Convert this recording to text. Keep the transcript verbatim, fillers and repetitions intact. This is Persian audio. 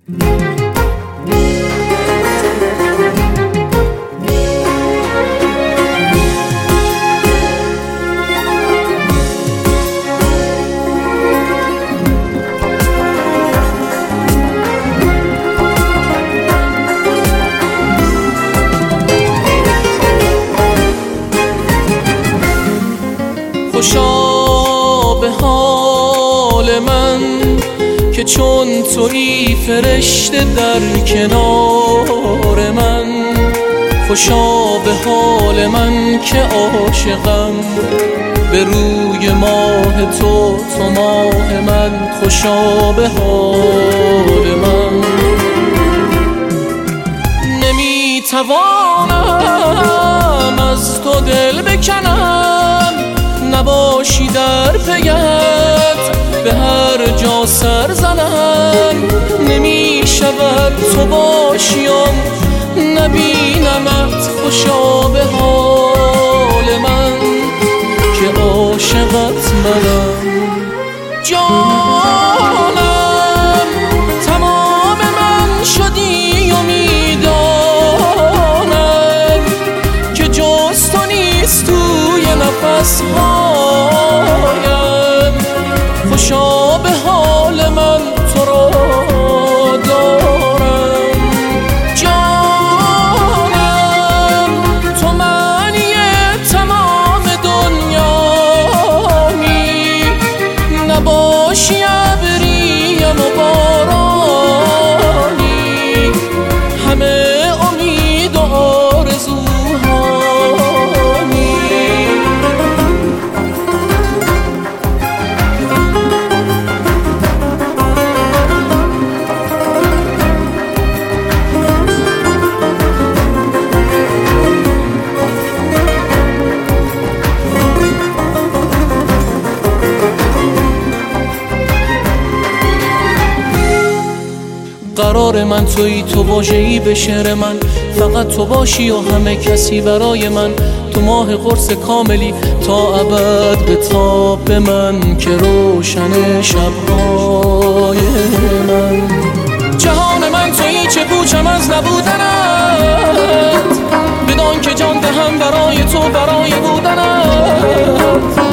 خوشا به حال من که چون تویی فرشته در کنار من. خوشا به حال من که عاشقم به روی ماه تو، تو ماه من. خوشا به حال من. نمیتوانم از تو دل بکنم، نباشی در پیت به هر جا سر زنم. نمی شود تو باشیم نبینمت. خوشا به حال من که عاشقت منم. جانم تمام من شدی و میدانم که جز تو نیست توی نفسهایم. خوشا به حال من تو را دارم. جانم تو معنی تمام دنیایی، نباشی ابریم و بارانی، همه امید و آرزوهایی. قرار من تویی، تو واژه‌ای به شعر من. فقط تو باشی و همه کسی برای من. تو ماه قرص کاملی تا ابد به تاب به من که روشن شب‌های من. جهان من تویی، چه پوچم از نبودنت. بدان که جان دهم برای تو، برای بودنت.